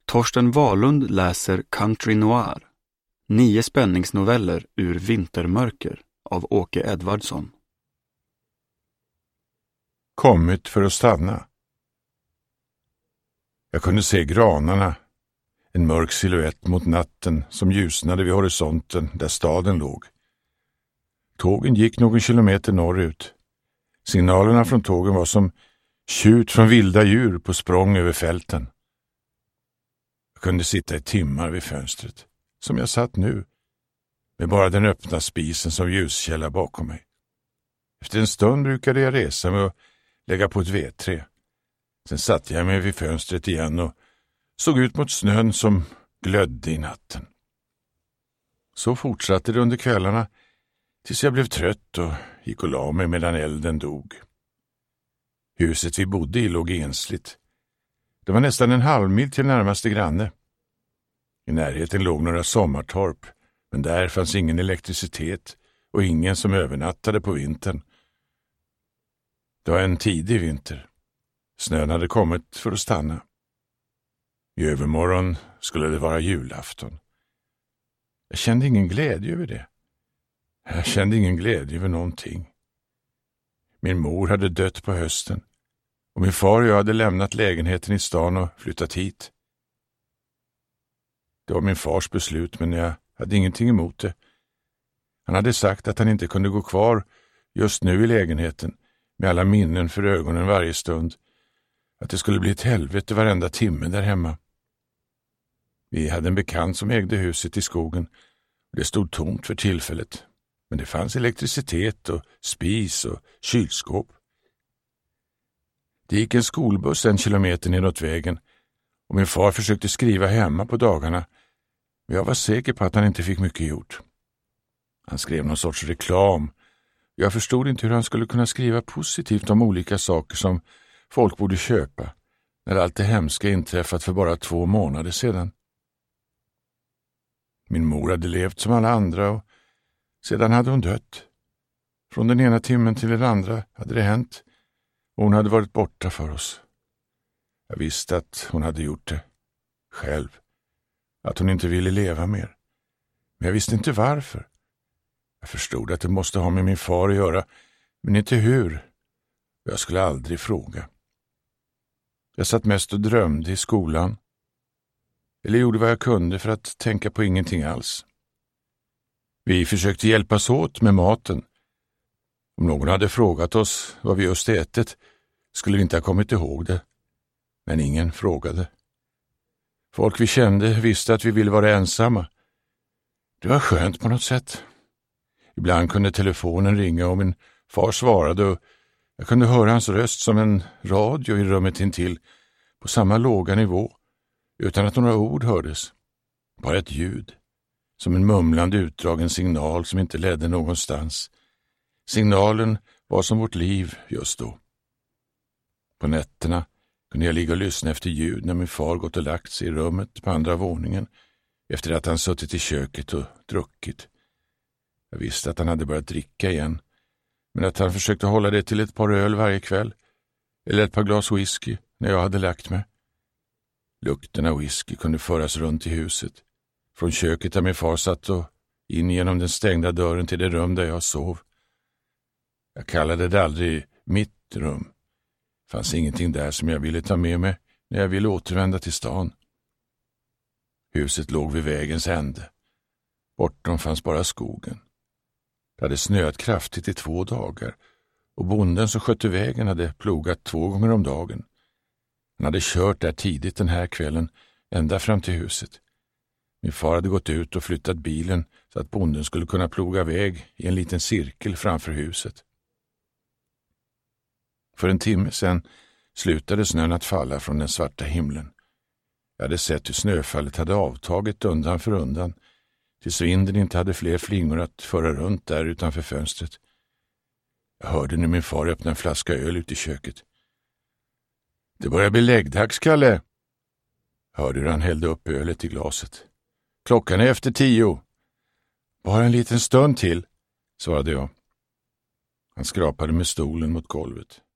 Torsten Wahlund läser Country Noir. 9 spänningsnoveller ur Vintermörker av Åke Edvardsson. Kommit för att stanna. Jag kunde se granarna, en mörk silhuett mot natten som ljusnade vid horisonten där staden låg. Tågen gick någon kilometer norrut. Signalerna från tågen var som tjut från vilda djur på språng över fälten. Jag kunde sitta i timmar vid fönstret, som jag satt nu, med bara den öppna spisen som ljuskälla bakom mig. Efter en stund brukade jag resa mig och lägga på ett vedträ. Sen satte jag mig vid fönstret igen och såg ut mot snön som glödde i natten. Så fortsatte det under kvällarna tills jag blev trött och gick och la mig medan elden dog. Huset vi bodde i låg ensligt. Det var nästan en halvmil till närmaste granne. I närheten låg några sommartorp, men där fanns ingen elektricitet och ingen som övernattade på vintern. Det var en tidig vinter. Snön hade kommit för att stanna. I övermorgon skulle det vara julafton. Jag kände ingen glädje över det. Jag kände ingen glädje över någonting. Min mor hade dött på hösten och min far och jag hade lämnat lägenheten i stan och flyttat hit. Det var min fars beslut, men jag hade ingenting emot det. Han hade sagt att han inte kunde gå kvar just nu i lägenheten med alla minnen för ögonen varje stund. Att det skulle bli ett helvete varenda timme där hemma. Vi hade en bekant som ägde huset i skogen. Det stod tomt för tillfället. Men det fanns elektricitet och spis och kylskåp. Det gick en skolbuss 1 kilometer neråt vägen och min far försökte skriva hemma på dagarna. Men jag var säker på att han inte fick mycket gjort. Han skrev någon sorts reklam. Jag förstod inte hur han skulle kunna skriva positivt om olika saker som folk borde köpa när allt det hemska inträffat för bara 2 månader sedan. Min mor hade levt som alla andra och sedan hade hon dött. Från den ena timmen till den andra hade det hänt och hon hade varit borta för oss. Jag visste att hon hade gjort det själv, att hon inte ville leva mer. Men jag visste inte varför. Jag förstod att det måste ha med min far att göra, men inte hur. Jag skulle aldrig fråga. Jag satt mest och drömde i skolan. Eller gjorde vad jag kunde för att tänka på ingenting alls. Vi försökte hjälpas åt med maten. Om någon hade frågat oss vad vi just ätit skulle vi inte ha kommit ihåg det. Men ingen frågade. Folk vi kände visste att vi ville vara ensamma. Det var skönt på något sätt. Ibland kunde telefonen ringa och min far svarade och jag kunde höra hans röst som en radio i rummet intill på samma låga nivå utan att några ord hördes. Bara ett ljud, som en mumlande utdragen signal som inte ledde någonstans. Signalen var som vårt liv just då. På nätterna kunde jag ligga och lyssna efter ljud när min far gått och lagt sig i rummet på andra våningen efter att han suttit i köket och druckit. Jag visste att han hade börjat dricka igen, men att han försökte hålla det till ett par öl varje kväll eller ett par glas whisky när jag hade lagt mig. Lukten av whisky kunde föras runt i huset, från köket där min far satt och in genom den stängda dörren till det rum där jag sov. Jag kallade det aldrig mitt rum. Det fanns ingenting där som jag ville ta med mig när jag ville återvända till stan. Huset låg vid vägens ände. Bortom fanns bara skogen. Det hade snöat kraftigt i 2 dagar och bonden som skötte vägen hade plogat 2 gånger om dagen. Han hade kört där tidigt den här kvällen ända fram till huset. Min far hade gått ut och flyttat bilen så att bonden skulle kunna ploga väg i en liten cirkel framför huset. För en timme sedan slutade snön att falla från den svarta himlen. Jag hade sett hur snöfallet hade avtagit undan för undan tills vinden inte hade fler flingor att föra runt där utanför fönstret. Jag hörde nu min far öppna en flaska öl ut i köket. Det börjar bli läggdags, Kalle. Hörde hur han hällde upp ölet i glaset. Klockan är efter 10. Bara en liten stund till, svarade jag. Han skrapade med stolen mot golvet.